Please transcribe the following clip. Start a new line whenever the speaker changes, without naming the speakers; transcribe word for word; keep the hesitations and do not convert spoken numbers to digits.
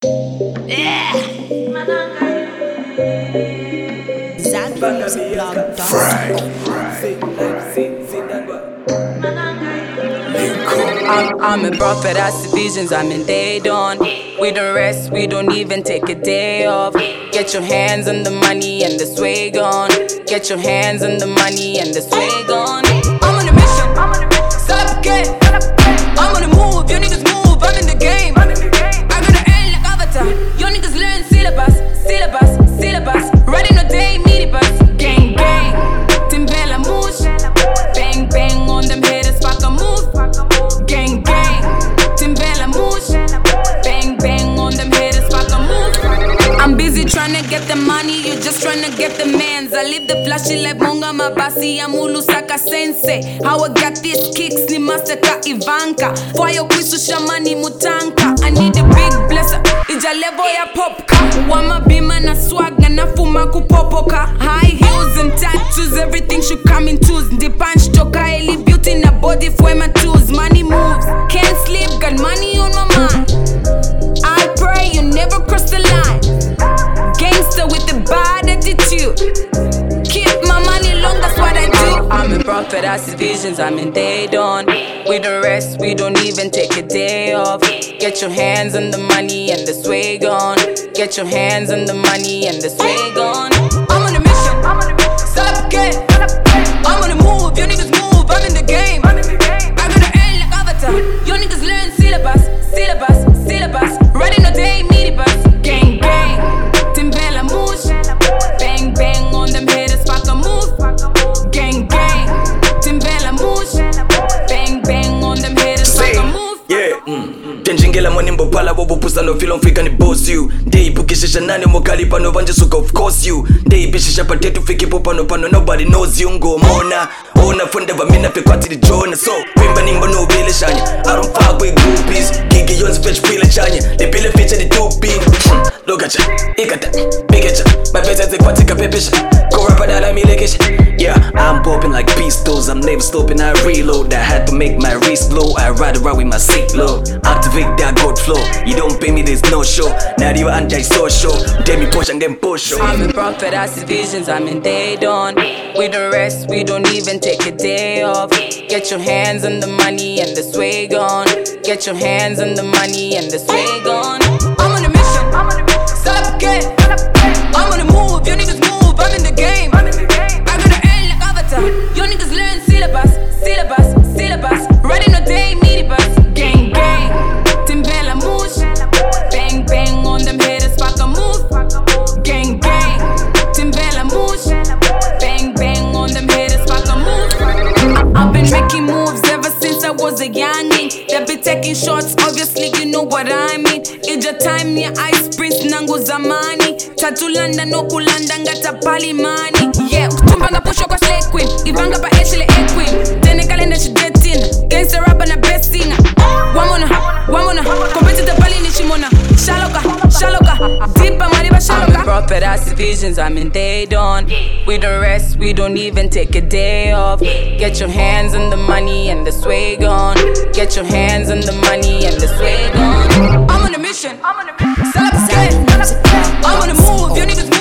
Yeah. I'm, I'm a prophet, I see visions, I'm in day dawn. We don't rest, we don't even take a day off. Get your hands on the money and the swag on. Get your hands on the money and the swag on. I'm on a mission, stop again. I'm on the move, you niggas move, I'm in the game. I got the end like Avatar. You niggas learn syllabus, syllabus, syllabus. Riding no day, minibus. Gang, gang, Timbela moosh. Bang, bang on them haters, fuck a move. Gang, gang, Timbela moosh. Bang, bang on them haters, fuck a move. I'm busy trying to get the money, you just trying to get the mans. I live the flashy like Monga Mabasi, Amulu Saka Sensei. How I got these kicks, ni master ka Ivanka. Fire kwisu shamani mutanka. I need a big blesser, ija level ya popka. Wama bima na swag, na nafuma kupopoka. High heels and tattoos, everything should come in twos. The punch toka, eli beauty na body for my tools. Money moves, can't sleep, got money on my mind. I pray you never cross the line. Gangster with the bad attitude. Keep my money long, that's what I do. I'm a prophet, I see visions, I'm in day dawn. We don't rest, we don't even take a day off. Get your hands on the money and the swag on. Get your hands on the money and the swag on. I'm on a mission, stop again. I'm on the move, you niggas move, I'm in the game. I got the end like Avatar. You niggas learn syllabus, syllabus, syllabus. Riding a day, minibus. Gang, gang, Timbela moosh. Bang, bang on them haters, fuck a move. Gang, gang, Timbela moosh. Bang, bang on them haters, fuck a move.
Yeah, mm. Tenjingela mwani mbopala bobo pusa no feel mfika ni boss you. Day bukishisha nane mokali pano vanje suka of course you. Day bishisha patetu fiki popano pano nobody knows you ngo mona. Ona funde va mina fe kwati di jona. So, wimba nimba no bile shanya. I don't fuck with groupies. Gigi yons fetch pile chanya. The pile feature the two pin. Look at ya, ikata, big at ya. My best at the party ka pepisha. Go rap at ala milekisha. Yeah, I'm popping like pistols. I'm never stopping, I reload. I had to make my wrist blow. I ride around with my seat low. Activate that God flow. You don't pay me, there's no show. Now you anti-social. Tell me push and then push.
I'm a prophet, I see visions, I'm in day dawn. We don't rest, we don't even take a day off. Get your hands on the money and the swag on. Get your hands on the money and the swag on. I'm on a mission, stop again. I'm on the move, you niggas move, I'm in the game. I got the end like Avatar. You niggas learn syllabus, syllabus, syllabus. Riding a day, minibus. Gang, gang, Timbela moosh. Bang, bang on them haters, fuck a move. Gang, gang, Timbela moosh. Bang, bang on them haters, fuck a move. I- I've been making moves ever since I was a youngin'. They be taking shots, obviously you know what I mean. Ija time ni ice prince nangu zamani. Tatulanda no kulanda ngata pali mani. Yeah, kutumbanga pusho kwa slay queen. Ivanga pa eshile a queen. Tene kalenda she dating. Gangster rapper na best singer. Wamona, wamona. Competitor pali ni shimona. Shaloka, shaloka. Deepa mariba shaloka. I'm a prophet, I see visions, I'm in day dawn. We don't rest, we don't even take a day off. Get your hands on the money and the swag on. Get your hands on the money and the swag on. I'm on a mission, stop again. I'm on the move, you niggas move.